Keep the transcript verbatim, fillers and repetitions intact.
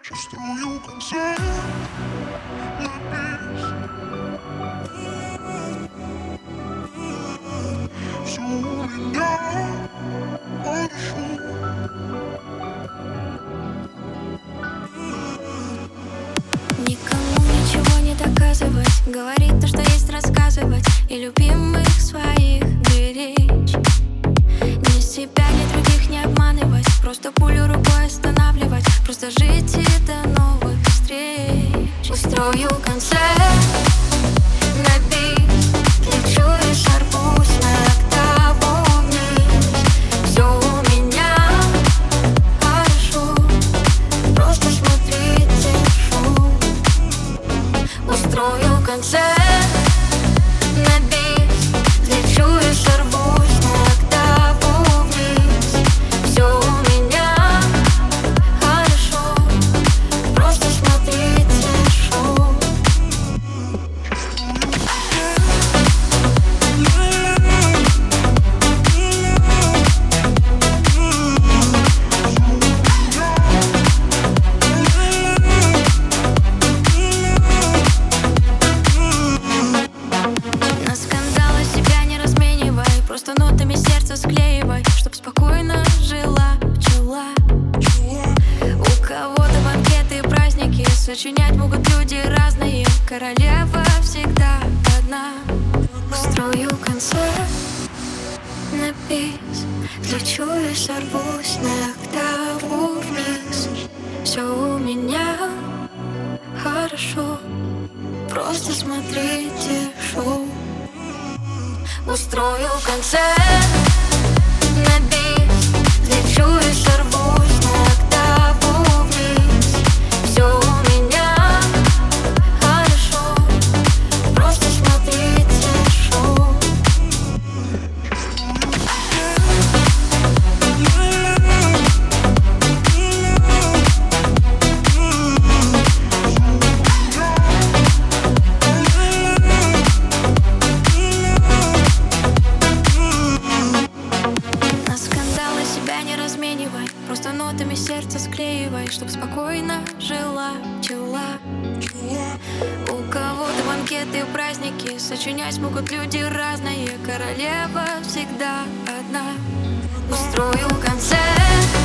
Устрою концерт на бис. Все у меня хорошо. Никому ничего не доказывать, говорить то, что есть, рассказывать, и любимых своих беречь. Ни себя, ни других не обманывать, просто пулю рукой останавливать, просто жить и до новых встреч. Устрою концерт на бис, лечу и сорвусь на октаву вниз. Все у меня хорошо, просто смотрите шоу. Устрою концерт на бис, лечу и сорвусь на октаву вниз. Все у меня хорошо, просто смотрите шоу. На скандалы себя не разменивай, просто нотами сердце склеивай, чтоб спокойно жила пчела. У кого-то банкеты и праздники, сочинять могут люди разные, королева всегда одна. Устрою концерт на бис, лечу и сорвусь на октаву вниз. Все у меня хорошо, просто смотрите шоу. Устрою концерт на бис, лечу и сорвусь на октаву вниз. Все у меня хорошо, просто смотрите шоу. На скандалы себя не разменивай, просто нотами сердце склеивай, чтоб спокойно жила пчела. У кого-то банкеты и праздники, сочинять могут люди разные, королева всегда одна. Устрою концерт